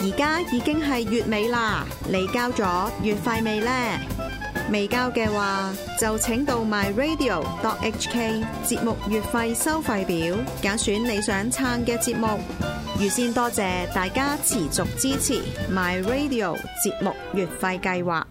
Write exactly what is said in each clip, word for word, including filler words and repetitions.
而家已經係月尾啦，你交咗月費未呢？未交嘅話，就請到 my radio dot h k 節目月費收費表，揀選你想撐嘅節目。預先多謝大家持續支持 my radio 節目月費計劃。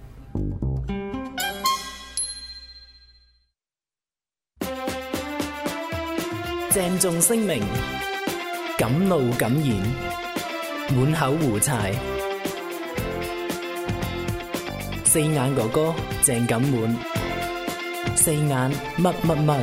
鄭重聲明，敢怒敢言，滿口胡柴。四眼哥哥鄭錦滿，四眼乜乜乜。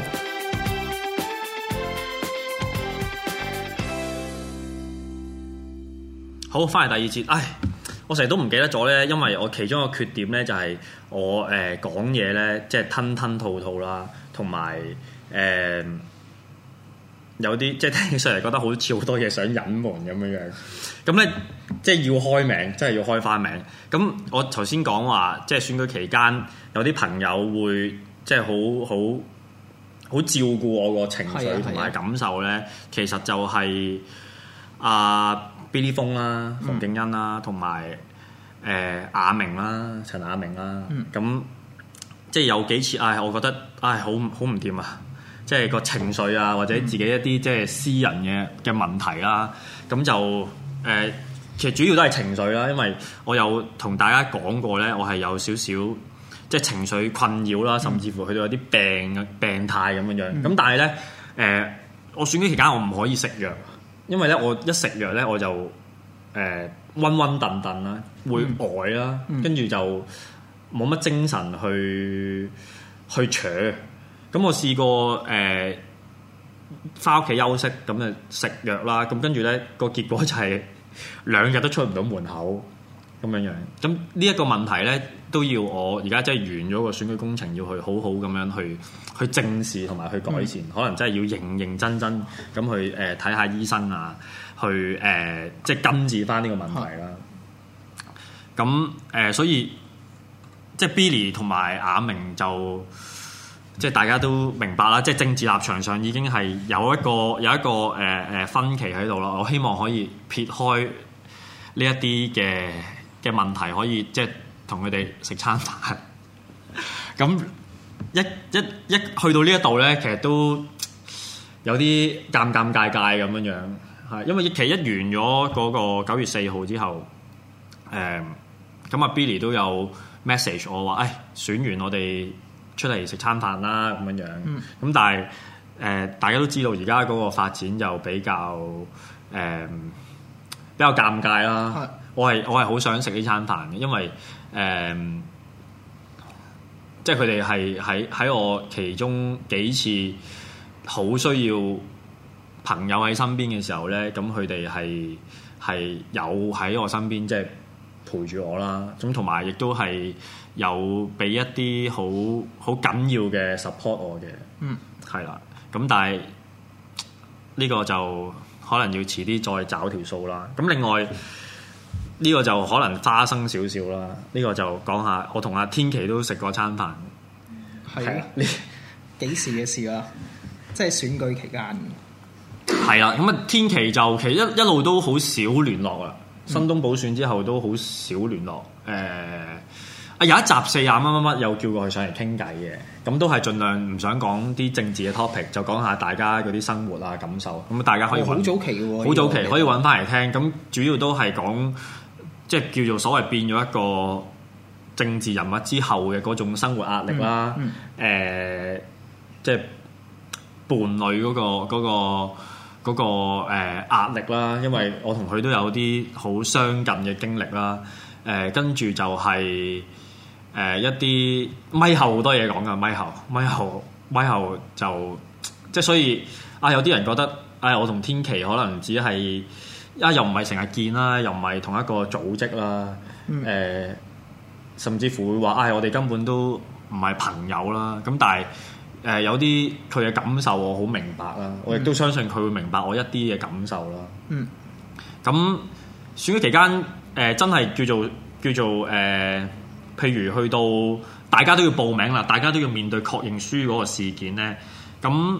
好，翻嚟第二節。唉，我成日都唔記得咗咧，因為我其中一個缺點咧就係我誒講嘢咧，即係吞吞吐吐啦，同埋誒有啲即係聽起上嚟覺得好似好多嘢想隱瞞咁樣樣。咁咧即係要開名，真係要開翻名。咁我頭先講話，即係選舉期間有啲朋友會即係好好好照顧我個情緒同埋感受咧，其實就係啊。Billy 風啦、馮敬恩啦，同埋誒亞明啦、陳亞明啦，咁、嗯、即係有幾次，唉，我覺得唉好好唔掂啊！即係個情緒啊，或者自己一啲即係私人嘅嘅問題啦，咁就誒、呃，其實主要都係情緒啦，因為我有同大家講過咧，我係有少少即係情緒困擾啦，甚至乎去到有啲病病態咁樣樣。咁、嗯、但係咧誒，我選舉期間我唔可以食藥。因為咧，我一食藥咧，我就誒暈暈頓頓啦，會呆啦，跟住、嗯、就冇乜精神去去扯。咁我試過誒返屋企休息，咁就食藥啦。咁跟住咧個結果就係兩日都出唔到門口咁樣樣。咁呢一個問題咧，都要我而家即係完咗個選舉工程，要去好好咁樣去去正視同埋去改善，嗯、可能真係要認認真真咁去誒睇下醫生啊，去誒、呃、即係根治翻呢個問題啦。咁誒、呃，所以即係 Billy 同埋亞明就即係大家都明白啦，即係政治立場上已經係有一個有一個誒誒、呃、分歧喺度啦。我希望可以撇開呢一啲嘅嘅問題，可以即係同佢哋食餐飯。咁一一一去到呢一度咧，其實都有啲尷尷尬尬咁樣樣，係因為其實一完咗嗰個九月四號之後，誒咁啊 Billy 都有 message 我話，誒、哎、選完我哋出嚟食餐飯啦咁樣樣。咁、嗯、但係誒、呃、大家都知道而家嗰個發展就比較誒、呃、比較尷尬啦。是我係我係好想食呢餐飯嘅，因為誒。呃即係佢哋係喺喺我其中幾次好需要朋友喺身邊嘅時候咧，咁佢哋係係有喺我身邊，即係陪住我啦。咁同埋亦都係有俾一啲好好緊要嘅 support 我嘅。嗯，係啦。咁但係呢個就可能要遲啲再找條數啦。咁另外。呢個就可能花生少少啦，呢、這個就講下我同阿天琪都食過餐飯。 係啊，你幾時嘅事啊？即係選舉期間。 係啦，咁啊天琪就其實一一路都好少聯絡啊。新東補選之後都好少聯絡。誒、呃、啊有一集四廿乜乜乜又叫過佢上嚟傾偈嘅，咁都係盡量唔想講啲政治嘅 topic， 就講下大家嗰啲生活啊感受。咁大家可以好、哦、早期嘅喎，好早期可以揾翻嚟聽。咁主要都係講。即係叫做所謂變咗一個政治人物之後嘅嗰種生活壓力啦，誒、嗯嗯呃，即係伴侶嗰、嗰個嗰、嗰個嗰、嗰個誒、呃、壓力啦，因為我同佢都有啲好相近嘅經歷啦，誒、呃，跟住就係、是、誒、呃、一啲咪後好多嘢講㗎，咪後咪後咪後就即係所以啊，有啲人覺得，唉、哎，我同天琪可能只係。啊！又唔係成日見啦，又唔係同一個組織啦，誒、嗯呃，甚至乎會話，唉、哎，我哋根本都唔係朋友啦。咁但係誒、呃、有啲佢嘅感受我好明白啦，嗯、我亦都相信佢會明白我一啲嘅感受啦。嗯，咁選舉期間誒、呃、真係叫做叫做誒、呃，譬如去到大家都要報名啦，大家都要面對確認書嗰個事件咧，咁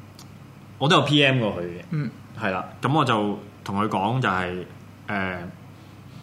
我都有 P M 過佢嘅。嗯。係啦，咁我就同佢講就係、是、誒、呃，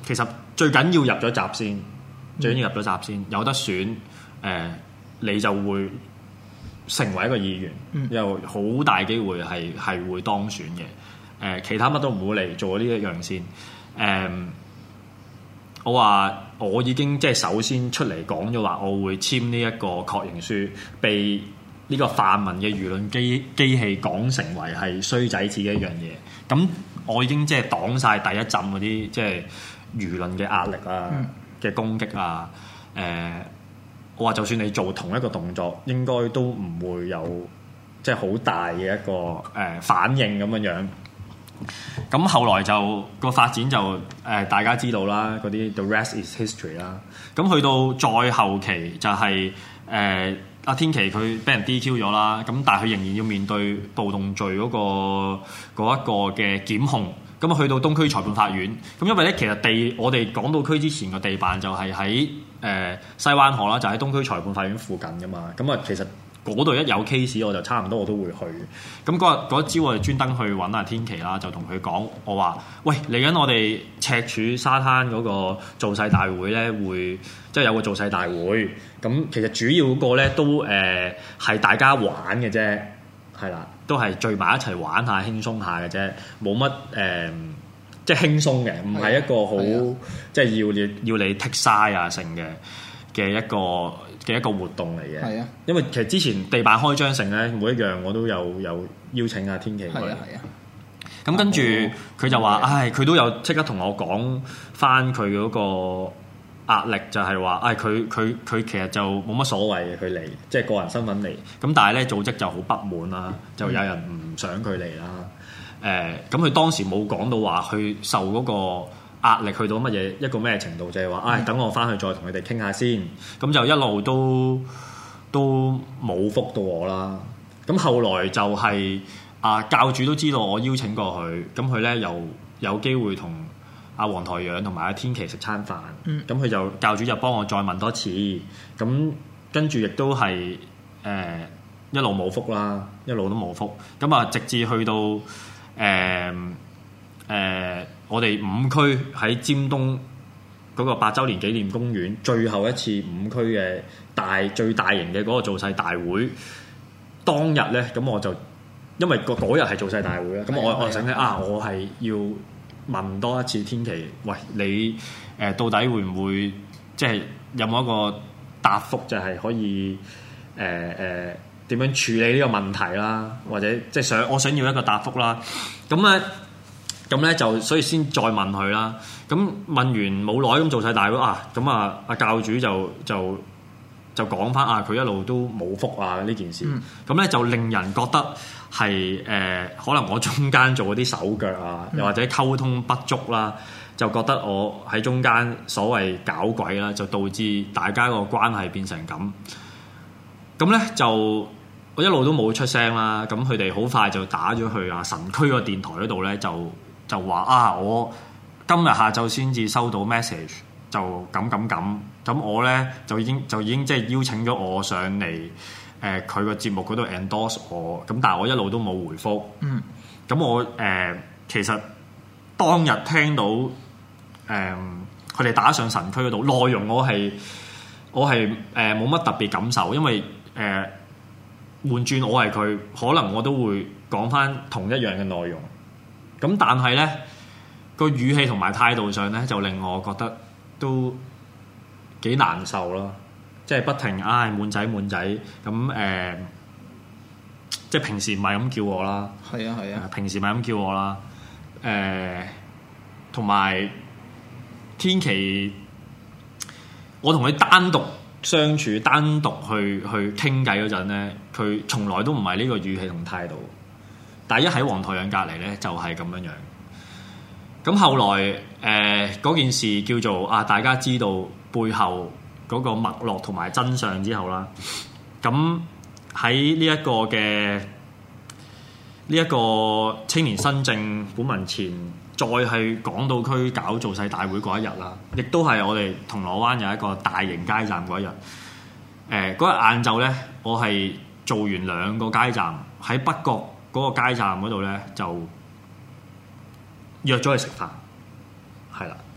其實最緊要入咗閘先，最緊要入咗閘先，有得選誒、呃，你就會成為一個議員，嗯、又好大機會係係會當選嘅。誒、呃，其他乜都唔好嚟，做呢一樣先。誒、呃，我話我已經即係首先出嚟講咗話，我會簽呢一個確認書，被呢個泛民嘅輿論機機器講成為係衰仔似嘅一樣嘢。咁我已經即係擋晒第一陣嗰啲即係輿論嘅壓力啊嘅、嗯、攻擊啊。誒、呃，我話就算你做同一個動作，應該都唔會有即係好大嘅一個誒、呃、反應咁樣樣。咁後來就個發展就誒、呃、大家知道啦，嗰啲 the rest is history 啦。咁去到再後期就係誒阿天琪佢俾人 D Q 咗啦，咁但係佢仍然要面對暴動罪嗰、嗰個嗰一個嘅檢控。咁啊去到東區裁判法院，咁因為咧其實地我哋港島區之前個地辦就係喺誒西灣河啦，就喺東區裁判法院附近噶嘛。咁啊其實嗰度一有 case 我就差唔多我都會去。咁嗰日嗰一朝我哋專登去揾阿天琪啦，就同佢講，我話：喂，嚟緊我哋赤柱沙灘嗰個造勢大會咧，會即係有個造勢大會。咁其實主要嗰個咧都誒係、呃、大家玩嘅啫，係啦，都係聚埋一齊玩下輕鬆下嘅啫，冇乜誒即係輕鬆嘅，唔係一個好即係要你要你剔嘥啊成嘅嘅一個嘅一個活動嚟嘅。係啊，因為其實之前地辦開張城咧，每一樣我都有有邀請阿天琪去。係啊係啊。咁跟住佢就話：唉，佢都有即刻同我講翻佢嗰個壓力，就係話：唉，佢佢佢其實就冇乜所謂佢嚟，即係個人身份嚟。咁但係咧組織就好不滿啦，就有人唔想佢嚟啦。誒、嗯，咁佢當時冇講到話佢受嗰個壓力去到乜嘢一個咩程度，就係話：唉，等我翻去再同佢哋傾下先。咁就一路都都冇覆到我啦。咁後來就係、是、啊教主都知道我邀請過佢，咁佢咧又有機會同阿黃台仰同埋阿天琪食餐飯。咁佢、嗯、就教主就幫我再問多次。咁跟住亦都係誒、呃、一路冇覆啦，一路都冇覆。咁啊，直至去到誒誒、呃呃，我哋五區喺尖東嗰個八週年紀念公園最後一次五區嘅大最大型嘅嗰個造勢大會當日咧，咁我就因為個嗰日係造勢大會啦，咁、嗯、我我就醒起啊，我係要問多一次天琪，喂，你誒、呃、到底會唔會即係有冇一個答覆，就係可以誒誒點樣處理呢個問題啦，或者即係想我想要一個答覆啦，咁咧。咁咧就所以先再問佢啦。咁問完冇耐咁造勢大會啊，咁啊阿教主就就就講翻啊，佢一路都冇覆啊呢件事。咁咧、嗯、就令人覺得係誒、呃、可能我中間做嗰啲手腳啊，又、嗯、或者溝通不足啦，就覺得我喺中間所謂搞鬼啦，就導致大家個關係變成咁。咁咧就我一路都冇出聲啦。咁佢哋好快就打咗去啊神區個電台嗰度咧就。就話啊，我今日下晝先至收到 message，就咁咁咁，咁我咧就已經就已經即係邀請咗我上嚟誒佢個節目嗰度 endorse 我，咁但係我一路都冇回覆。嗯，咁我誒、呃、其實當日聽到誒佢哋打上神區嗰度內容我，我係我係誒冇乜特別感受，因為誒、呃、換轉我係佢，可能我都會講返同一樣嘅內容。咁但係咧個語氣同埋態度上咧，就令我覺得都幾難受咯。即係不停唉滿仔滿仔咁誒，即係平時唔係咁叫我啦。係啊係啊，平時唔係咁叫我啦。誒，同埋天琪，我同佢單獨相處、單獨去去傾偈嗰陣咧，佢從來都唔係呢個語氣同態度。但係一喺黃台仰隔離咧，就係、是、咁樣樣。咁後來誒嗰、呃、件事叫做啊，大家知道背後嗰個脈絡同埋真相之後啦。咁喺呢一個嘅呢一個青年新政本民前，再去港島區搞造勢大會嗰一日啦，亦都係我哋銅鑼灣有一個大型街站嗰一日。誒嗰日晏晝咧，我係做完兩個街站喺北角。嗰個街站嗰度咧就約咗去食飯，係啦。咁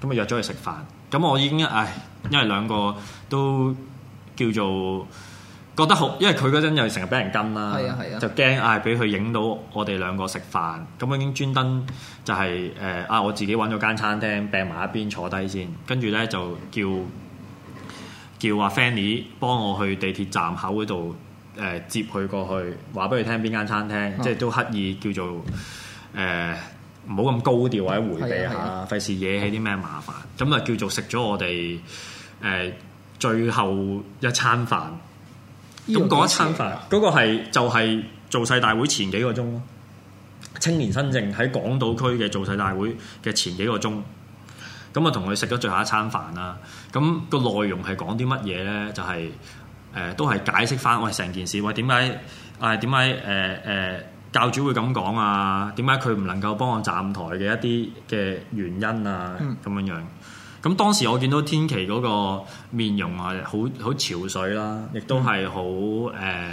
咁啊約咗佢食飯。咁我已經唉，因為兩個都叫做覺得好，因為佢嗰陣又成日俾人跟啦， 係啊係啊就驚唉俾佢影到我哋兩個食飯。咁我已經專登就係誒啊，我自己揾咗間餐廳病埋一邊坐低先，跟住咧就叫叫阿 Fanny 幫我去地鐵站口嗰度誒接佢過去，話俾佢聽邊間餐廳， 哦、 即係都刻意叫做誒唔好咁高調或者迴避下，費事惹起啲咩麻煩。咁啊叫做食咗我哋誒、呃、最後一餐飯。咁嗰一餐飯嗰、嗰個係就係造勢大會前幾個鐘咯，青年新政喺港島區嘅造勢大會嘅前幾個鐘。咁啊，同佢食咗最後一餐飯啦。咁、個內容係講啲乜嘢咧？就係、是、誒、呃、都係解釋翻喂成件事，喂點解誒點解誒誒教主會咁講啊？點解佢唔能夠幫我站台嘅一啲嘅原因啊？咁、嗯、樣樣。咁當時我見到天琪嗰個面容係好好憔悴啦，亦都係好誒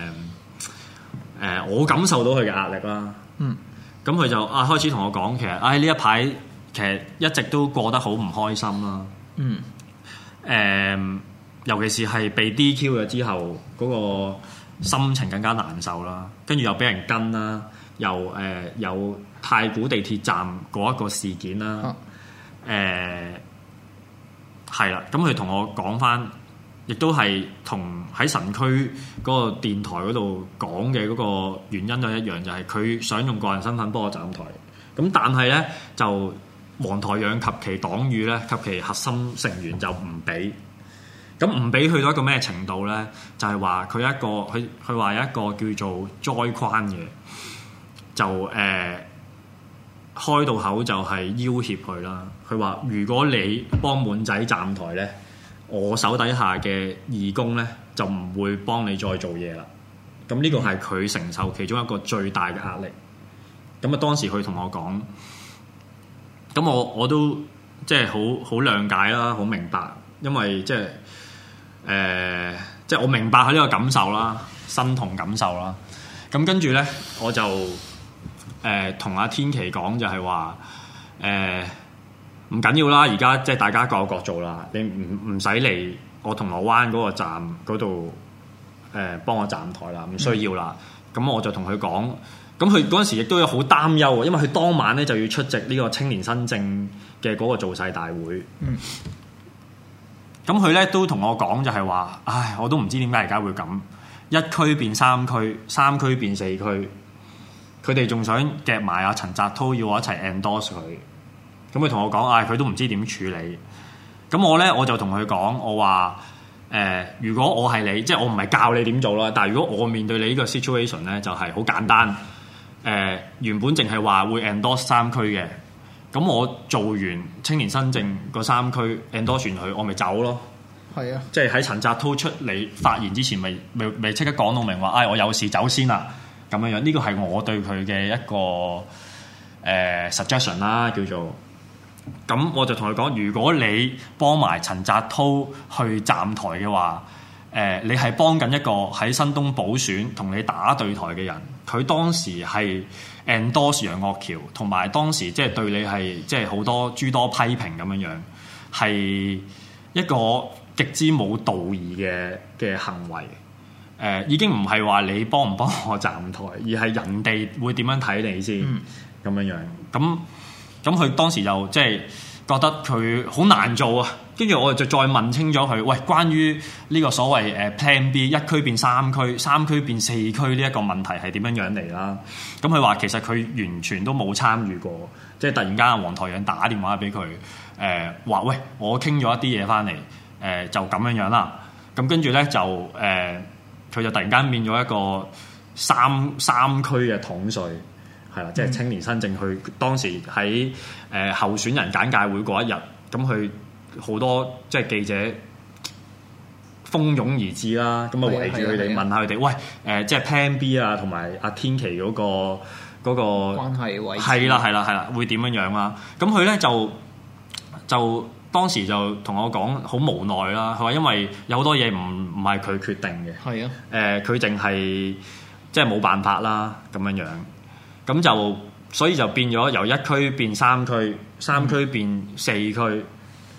誒，我感受到佢嘅壓力啦。嗯。咁佢就啊開始同我講，其實唉呢一排其實一直都過得好唔開心啦。嗯。誒、呃，尤其是係被 D Q 咗之後，嗰、那個心情更加難受啦。跟住又俾人跟啦，又誒、呃、有太古地鐵站嗰一個事件啦。誒、啊。呃係啦，咁佢同我講翻，亦都係同喺神區嗰個電台嗰度講嘅嗰個原因都一樣，就係、是、佢想用個人身份幫我站台。咁但係咧就黃台仰及其黨羽咧及其核心成員就唔俾。咁唔俾去到一個咩程度咧？就係話佢一個佢佢話有一個叫做災框嘅，就誒。呃開到口就係要挾佢啦。佢話：如果你幫滿仔站台咧，我手底下嘅義工咧就唔會幫你再做嘢啦。咁呢個係佢承受其中一個最大嘅壓力。咁啊，當時佢同我講，咁我我都即係好好諒解啦，好明白，因為即係誒，即係我明白佢呢個感受啦，身同感受啦。咁跟住咧，我就。誒同阿天琪講就係話誒唔緊要啦，而家即係大家各有各做啦，你唔唔使嚟我銅鑼灣嗰個站嗰度誒幫我站台啦，唔需要啦。咁、嗯、我就同佢講，咁佢嗰陣時亦都有好擔憂喎，因為佢當晚咧就要出席呢個青年新政嘅嗰個造勢大會。嗯。咁佢咧都同我講就係話，唉，我都唔知點解而家會咁，一區變三區，三區變四區。佢哋仲想夾埋阿陳澤滔要我一齊 endorse 佢，咁佢同我講，唉、哎，佢都唔知點處理。咁我咧我就同佢講，我話誒、呃，如果我係你，即係我唔係教你點做啦，但係如果我面對你呢個 situation 咧，就係、是、好簡單。誒、呃，原本淨係話會 endorse 三區嘅，咁我做完青年新政嗰三區 endorse 完佢，我咪走咯。係啊，即係喺陳澤滔出嚟發言之前，咪咪咪即刻講到明話，唉、哎，我有事走先啦。咁樣樣，呢個係我對佢嘅一個誒、呃、suggestion 啦，叫做。咁我就同佢講，如果你幫埋陳澤滔去站台嘅話，誒、呃，你係幫緊一個喺新東補選同你打對台嘅人。佢當時係 endorse 楊岳橋，同埋當時即係對你係即係好多諸多批評咁樣樣，係一個極之冇道義嘅嘅行為。誒、呃、已經唔係話你幫唔幫我站台，而係人哋會點樣睇你先咁、嗯、樣樣。咁咁佢當時就即係覺得佢好難做啊。跟住我就再問清咗佢，喂，關於呢個所謂誒 Plan B 一區變三區，三區變四區呢一個問題係點樣樣嚟啦？咁佢話其實佢完全都冇參與過，即係突然間黃台仰打電話俾佢，誒話喂，我傾咗一啲嘢翻嚟，誒、呃、就咁樣樣啦。咁跟住咧就誒。呃佢就突然間變咗一個三三區嘅統帥，係啦，即係青年新政。佢當時喺誒、呃、候選人簡介會嗰一日，咁佢好多即係記者蜂擁而至啦，咁啊圍住佢哋問下佢哋，喂誒、呃，即係 Plan B 啊，同埋阿天琪嗰、嗰個嗰、嗰個關係位置，係啦係啦係啦，會點樣樣啦？咁佢咧就就。當時就同我講好無奈啦，佢話因為有好多嘢唔唔係佢決定嘅，係啊，誒佢淨係即係冇辦法啦咁樣樣，咁就所以就變咗由一區變三區，三區變四區，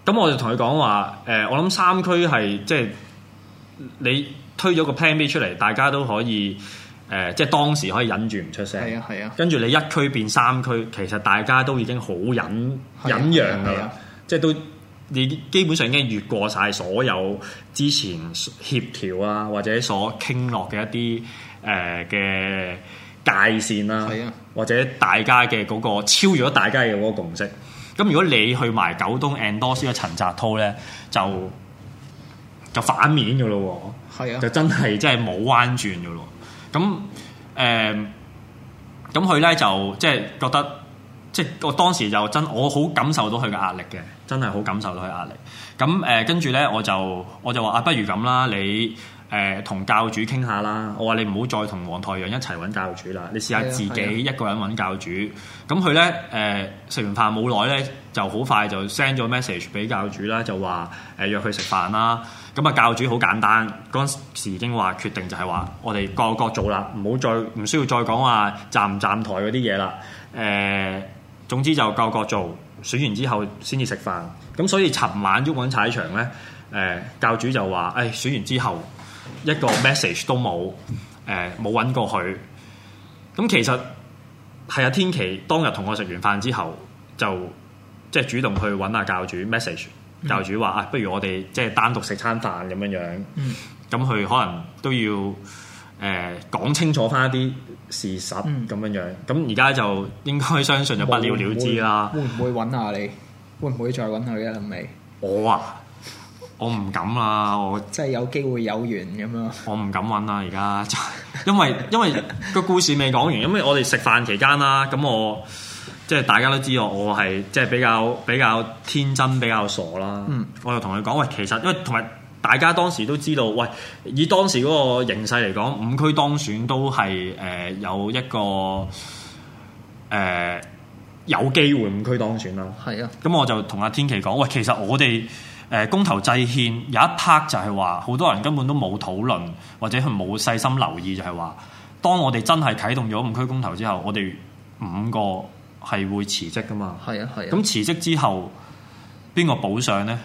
咁我就同佢講話誒，我諗三區係即係你推咗個 plan B 出嚟，大家都可以誒、呃，即係當時可以忍住唔出聲。 係啊係啊。 跟住你一區變三區，其實大家都已經好忍忍讓㗎啦，即係都你基本上已經越過晒所有之前協調啊或者所傾落嘅一啲誒嘅界線啦， 係啊， 或者大家嘅嗰、嗰個超越咗大家嘅嗰個共識。咁如果你去埋九東 endorse 嘅陳澤滔咧，就就反面嘅咯喎，係啊，就真係真係冇彎轉嘅咯。咁誒，咁佢咧就即係覺得，即係我當時就真我好感受到佢嘅壓力嘅，真係好感受到佢壓力。咁誒，跟住咧我就我就話啊，不如咁啦，你誒同、呃、教主傾下啦。我話你唔好再同黃台仰一齊揾教主啦，你試下自己一個人揾教主。咁佢咧誒食完飯冇耐咧，就好快就 send 咗 message 俾教主啦，就話誒、呃、約佢食飯啦。咁啊教主好簡單，嗰陣時已經話決定就係話我哋各各做啦，唔好再唔需要再講話站唔站台嗰啲嘢啦。誒、呃、總之就各各做，選完之後先至食飯。咁所以尋晚毓民踩場咧，誒、呃、教主就話誒、哎、選完之後一個 message 都冇，誒冇揾過佢。咁其實係阿天琪當日同我食完飯之後，就即係主動去揾下教主 message，嗯、教主話啊，不如我哋即係單獨食餐飯咁樣樣。咁佢、嗯、可能都要誒講、呃、清楚翻一啲事實咁樣樣。咁而家就應該相信就不了了之啦。 會唔會揾下你？會唔會再揾佢啊？未？ 我啊，我唔敢啦，我即係有機會有緣咁樣。 我唔敢揾啦，而家因為因為個故事未講完，因為我哋食飯期間啦，咁我即係大家都知道我係即係比較比較天真比較傻啦。嗯，我就同佢講喂，其實因為同埋大家當時都知道，喂，以當時嗰個形勢嚟講，五區當選都係誒、呃、有一個誒。呃有機會五區當選啦，係啊。咁我就同阿天琪講，喂，其實我哋誒、呃、公投制憲有一 part 就係話，好多人根本都冇討論，或者佢冇細心留意，就係話，當我哋真係啟動咗五區公投之後，我哋五個係會辭職噶嘛。係啊，係啊。咁辭職之後，邊個補上咧？誒、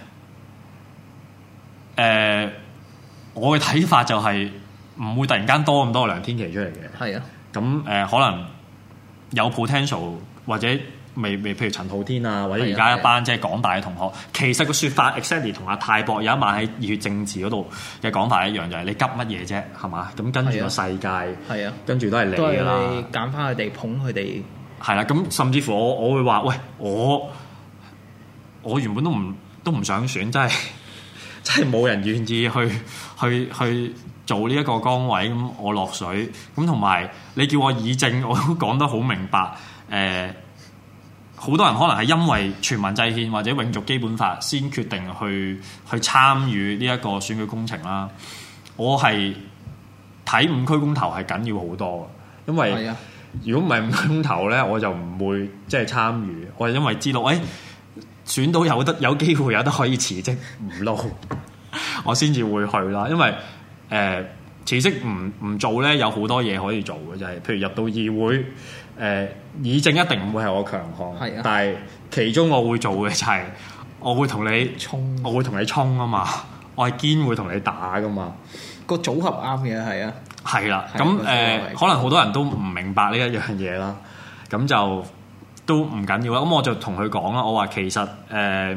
呃，我嘅睇法就係唔會突然間多咁多梁天琦出嚟嘅。係啊。咁誒、呃，可能有 potential。或者未未，譬如陳浩天啊，或者而家一班即係港大嘅同學，其實個説法 exactly 同阿泰博有一晚喺熱血政治嗰度嘅講法一樣，就係、是、你急乜嘢啫，係嘛？咁跟住個世界，係啊，跟住都係你㗎啦， 揀翻佢哋捧佢哋， 係啦。咁甚至乎我我會話，喂，我我原本都唔都唔想選，真係真係冇人願意去去去做呢一個崗位，咁我落水。咁同埋你叫我議政，我都講得好明白。誒，好、呃、多人可能係因為全民制憲或者永續基本法先決定去去參與呢一個選舉工程啦。我係睇五區公投係緊要好多，因為如果唔係五區公投咧，我就唔會即係參與。我係因為知道，誒、哎、選到有得有機會有得可以辭職唔撈，我先至會去啦。因為誒、呃、辭職唔唔做咧，有好多嘢可以做嘅，就係、是、譬如入到議會。誒、呃，議政一定唔會係我強項，啊、但係其中我會做嘅就係我會同你衝，我會同你衝啊嘛，我係堅會同你打噶嘛， 個組合啱嘅係啊， 係啦，咁誒，可能好多人都唔明白呢一樣嘢啦，咁就都唔緊要啦，咁我就同佢講啦，我話其實誒、呃，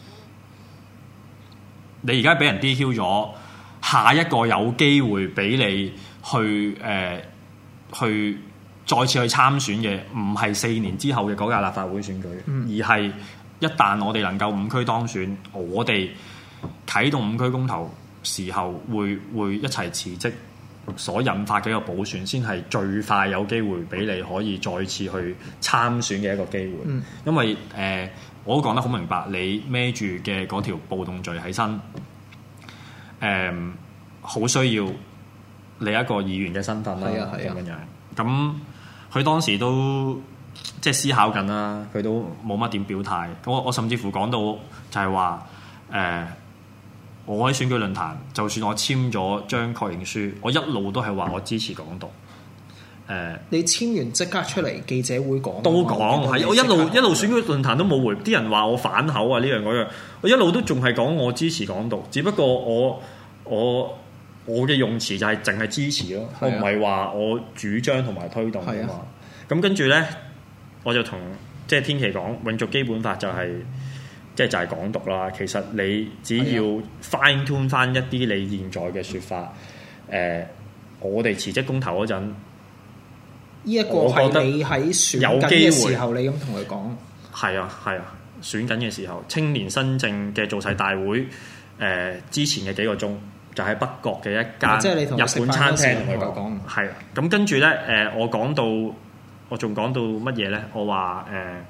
你而家俾人 D Q 咗，下一個有機會俾你去誒、呃、去。再次去參選嘅唔係四年之後嘅嗰屆立法會選舉，嗯、而係一旦我哋能夠五區當選，我哋啟動五區公投時候會會一齊辭職，所引發嘅一個補選，先係最快有機會俾你可以再次去參選嘅一個機會。嗯、因為誒、呃，我都講得好明白，你孭住嘅嗰條暴動罪喺身，誒、呃，好需要你一個議員嘅身份啦，咁樣樣咁。佢當時都即係思考緊啦，佢都冇乜點表態。我我甚至乎講到就係話，誒、呃，我喺選舉論壇，就算我簽咗張確認書，我一路都係話我支持港獨。 誒， 你簽完即刻出嚟記者會講， 都講係我一路一路選舉論壇都冇回，啲人話我反口啊呢樣嗰樣，我一路都仲係講我支持港獨，只不過我我我嘅用詞就係淨係支持咯，我唔係話我主張同埋推動啊嘛。咁跟住咧，我就同即係天琪講，永續基本法就係即係就係港獨啦。其實你只要 fine tune 翻一啲你現在嘅説法，誒，我哋辭職公投嗰陣。 呢一個係你喺選緊嘅時候，你咁同佢講。係啊係啊，選緊嘅時候，青年新政嘅造勢大會，誒、呃、之前嘅幾個鐘，就喺北角嘅一間日本餐廳同佢講。係啊，咁跟住咧，誒、呃、我講到，我仲講到乜嘢咧？我話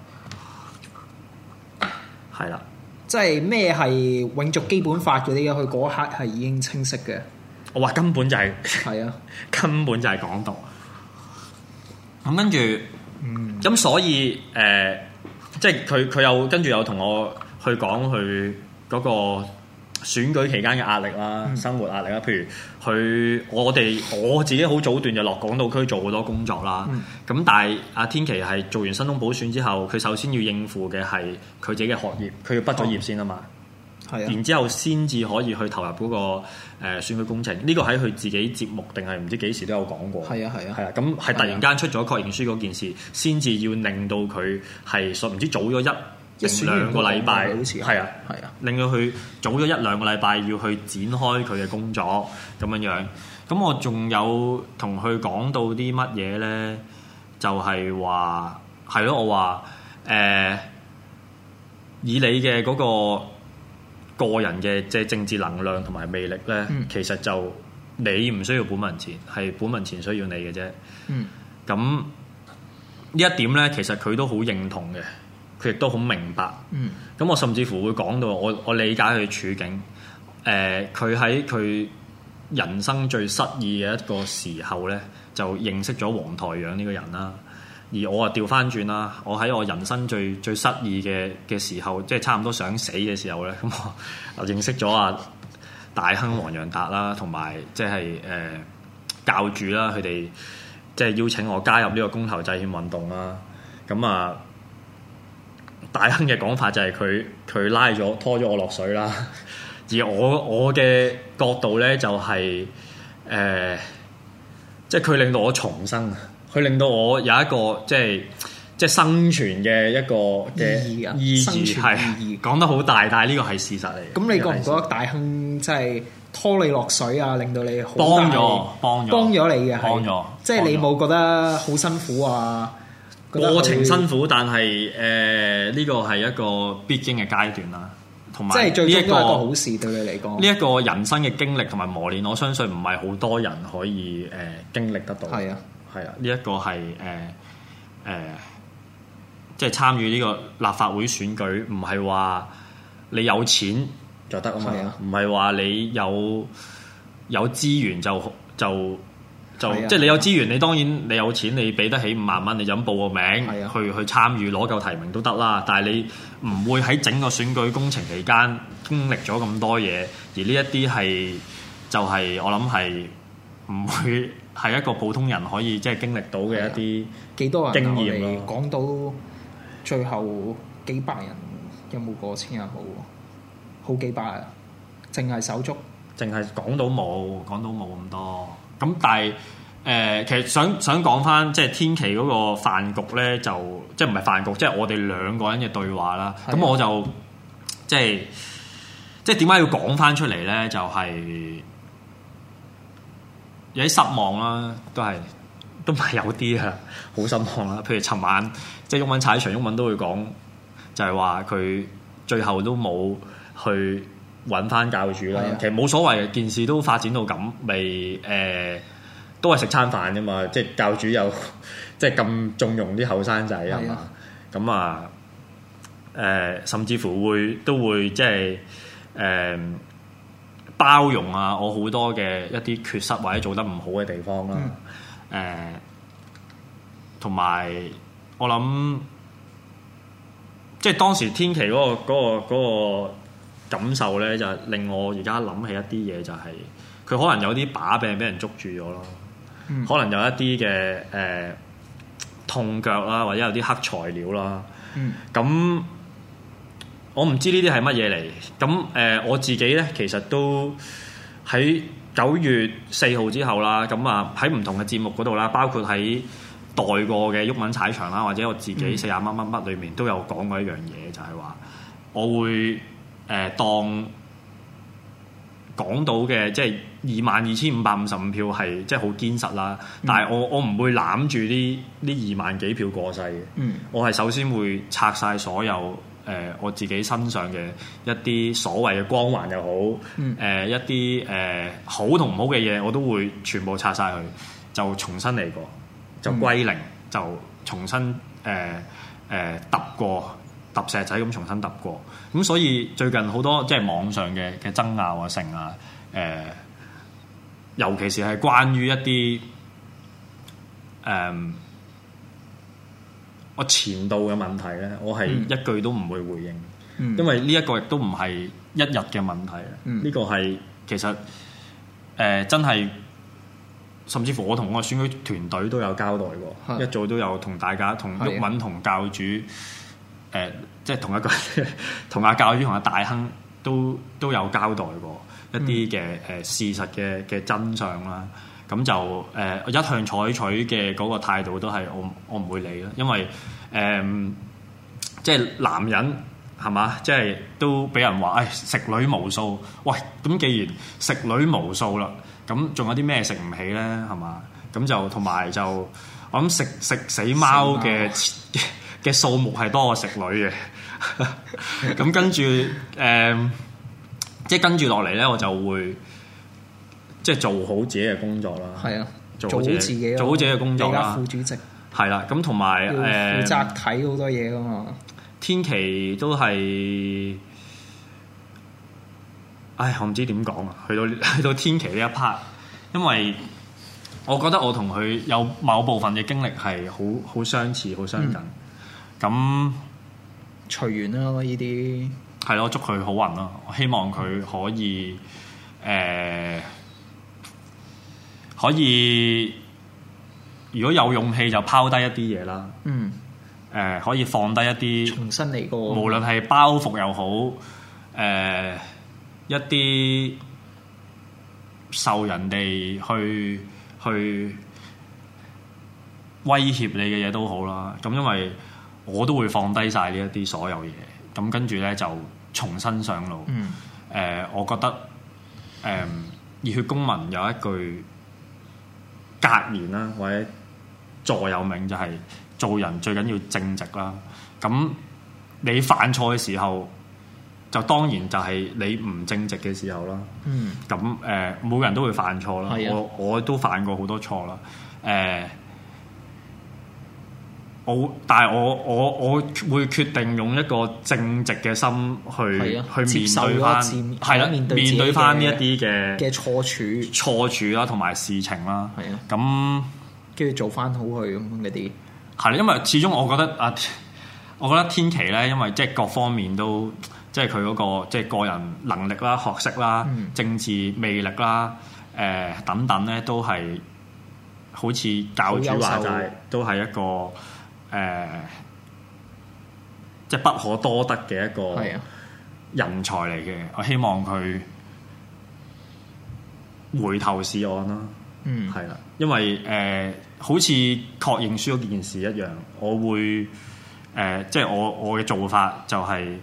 誒係啦， 即係咩係永續基本法嗰啲嘅？佢嗰刻係已經清晰嘅。 我話根本就係、是、 係啊， 根本就係港獨。咁跟住，咁、嗯、所以誒、呃，即係佢佢又跟住又同我去講佢嗰個選舉期間嘅壓力啦，嗯、生活壓力啦。譬如佢我哋我自己好早段就落港島區做好多工作啦。咁、嗯、但係阿天琪係做完新東補選之後，佢首先要應付嘅係佢自己嘅學業，佢要畢咗業先啊嘛。係啊，然之後先至可以去投入嗰、那個誒、呃、選舉工程。呢、這個喺佢自己節目定係唔知幾時都有講過。係啊係啊，係啊，咁係突然間出咗確認書嗰件事，先至要令到佢係唔知早咗一一兩個禮拜，好似係啊係啊，令到佢早咗一兩個禮拜要去展開佢嘅工作咁樣樣。咁我仲有同佢講到啲乜嘢咧？就係話係咯，我話誒、呃、以你嘅嗰、那個。個人嘅即係政治能量同埋魅力咧，嗯、其實就你唔需要本民前，係本民前需要你嘅啫。咁呢、嗯、一點咧，其實佢都好認同嘅，佢亦都好明白。咁、嗯、我甚至乎會講到我我理解佢嘅處境。誒，佢喺佢人生最失意嘅一個時候咧，就認識咗黃台仰呢個人啦。而我啊調翻轉啦，我喺我人生最最失意嘅嘅時候，即係差唔多想死嘅時候咧，咁我就認識咗啊大亨黃洋達啦，同埋即係誒教主啦，佢哋即係邀請我加入呢個公投制憲運動啦。咁啊，大亨嘅講法就係佢佢拉咗拖咗我落水啦，而我我嘅角度咧就係、是、誒、呃，即係佢令到我重生。佢令到我有一個即係即係生存嘅一個嘅意義，意義係講得好大，但係呢個係事實嚟。咁你覺唔覺得大亨即係拖你落水啊？令到你好幫咗，幫咗，幫咗你嘅，幫咗。即係你冇覺得好辛苦啊？ 過程辛苦，但係誒呢個係一個必經嘅階段啦。同埋即係最終都係一個好事對你嚟講。 呢一個人生嘅經歷同埋磨練，我相信唔係好多人可以誒、呃、經歷得到。係啊。係啊，呢一個係誒誒，即係參與呢個立法會選舉，唔係話你有錢就得啊嘛，唔係話你有有資源就就就，即係、啊、你有資源，你當然你有錢，你俾得起五萬蚊，你就咁報個名、啊、去去參與攞夠提名都得啦。但係你唔會喺整個選舉工程期間經歷咗咁多嘢，而呢一啲係就係、是、我諗係唔會。係一個普通人可以即係經歷到嘅一啲幾多人經驗咯。講到最後幾百人有冇過千啊？冇，好幾百啊！淨係手足， 淨係講到冇，講到冇咁多。咁但係誒、呃，其實想想講翻即係天琪嗰個飯局咧，就即係唔係飯局，即係我哋兩個人嘅對話啦。咁的我就即係即係點解要講翻出嚟咧？就係、是。有啲失望啦，都係都唔係有啲啊，好失望啦。譬如尋晚即係毓民踩場，毓民都會講，就係話佢最後都冇去揾翻教主啦。的其實冇所謂嘅，件事都發展到咁，未誒、呃、都係食餐飯啫嘛。即係教主又即係咁縱容啲後生仔係嘛？咁啊誒，甚至乎會都會即係誒。呃包容啊！我好多嘅一啲缺失或者做得唔好嘅地方啦，誒同埋我諗，即係當時天琪嗰個嗰個嗰個感受咧，就令我而家諗起一啲嘢，就係佢可能有啲把柄俾人捉住咗咯。 嗯、可能有一啲嘅誒痛腳啦，或者有啲黑材料啦。咁、嗯、我唔知呢啲係乜嘢嚟。咁誒、呃、我自己咧，其實都喺九月四號之後啦，咁啊喺唔同嘅節目嗰度啦，包括喺代過嘅毓民踩場啦，或者我自己四廿乜乜乜裏面都有講過一樣嘢，就係、是、話我會誒、呃、當講到嘅即係二萬二千五百五十五票係即係好堅實啦，嗯、但係我我唔會攬住呢呢二萬幾票過世嘅，嗯、我係首先會拆晒所有誒、呃、我自己身上嘅一啲所謂嘅光環又好，誒、嗯呃、一啲誒、呃、好同唔好嘅嘢，我都會全部拆晒佢，就重新嚟過，就歸零，嗯、就重新誒誒揼過。揼石仔咁重新揼過，咁所以最近好多即係網上嘅嘅爭拗啊、成啊，誒、呃，尤其是係關於一啲誒、呃、我前度嘅問題咧，我係一句都唔會回應，嗯、因為呢一個亦都唔係一日嘅問題啊，呢、嗯、個係其實誒、呃、真係，甚至乎我同我選舉團隊都有交代過，的一早都有同大家、同毓民、同教主。誒、呃，即係同一個同阿教主同阿大亨都都有交代過一啲嘅誒事實嘅嘅真相啦。咁就誒、呃、一向採取嘅嗰個態度都係我我唔會理啦，因為誒、呃、即係男人係嘛，即係都俾人話誒、哎、食女無數。喂，咁既然食女無數啦，咁仲有啲咩食唔起咧？係嘛？咁就同埋就我諗食食死貓嘅嘅數目係多過食女嘅，咁跟住誒、呃，即係跟住落嚟咧，我就會即係做好自己嘅工作啦。係啊，做好自己，做好自己嘅工作啦。副主席係啦，咁同埋誒負責睇好多嘢噶嘛。天琪都係，唉，我唔知點講啊。去到去到天琪呢一 part，因為我覺得我同佢有某部分嘅經歷係好好相似、好相近。嗯咁隨緣啦，呢啲係咯，祝佢好運咯！我希望佢可以誒、呃、可以，如果有勇氣就拋低一啲嘢啦。嗯。誒、呃，可以放低一啲，重新嚟過。無論係包袱又好，誒、呃、一啲受人哋去去威脅你嘅嘢都好啦。咁因為我都會放低晒呢一啲所有嘢，咁跟住咧就重新上路。誒、嗯呃，我覺得誒、呃、熱血公民有一句格言啦，或者座右銘就係、是、做人最緊要正直啦。咁你犯錯嘅時候，就當然就係你唔正直嘅時候啦。咁誒、嗯呃，每個人都會犯錯啦。的我我都犯過好多錯啦。誒、呃。我但係我我我會決定用一個正直嘅心去的去面對翻，係啦，面對翻呢一啲嘅嘅錯處錯處啦，同埋事情啦。係啊的，咁跟住做翻好佢咁嗰啲係啦，因為始終我覺得啊，我覺得天琪咧，因為即係各方面都即係佢嗰個即係個人能力啦、學識啦、嗯、政治魅力啦、誒、呃、等等咧，都係好似教主話齋，都係一個。誒、呃，即係不可多得嘅一個人才嚟嘅，我希望佢回頭是岸啦。嗯，係啦，因為誒、呃，好似確認書嗰件事一樣，我會誒、呃，即係我我嘅做法就係、是，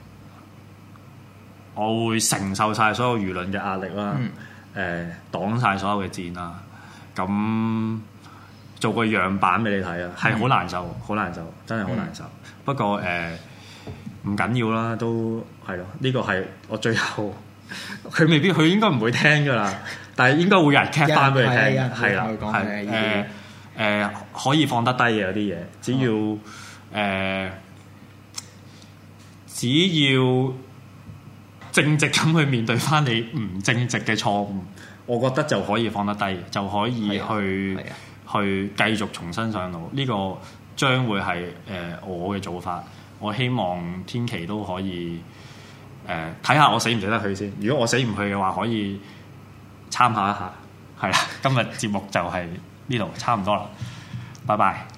我會承受晒所有輿論嘅壓力啦，誒、嗯，擋晒、呃、所有嘅箭啦，咁。做個樣板俾你睇啊，係好難受，好難受，真係好難受。嗯、不過誒唔緊要啦，都係咯。呢、這個係我最後，佢未必，佢應該唔會聽噶啦。但係應該會有人 cap 翻俾你聽，係啦，係誒誒可以放得低嘅有啲嘢，只要誒、哦呃、只要正直咁去面對翻你唔正直嘅錯誤，我覺得就可以放得低，就可以去。去繼續重新上路，呢、這個將會係誒、呃、我嘅做法。我希望天琪都可以誒睇下我死唔死得去先。如果我死唔去嘅話，可以參考一下。係啦，今日節目就係呢度差唔多啦，拜拜。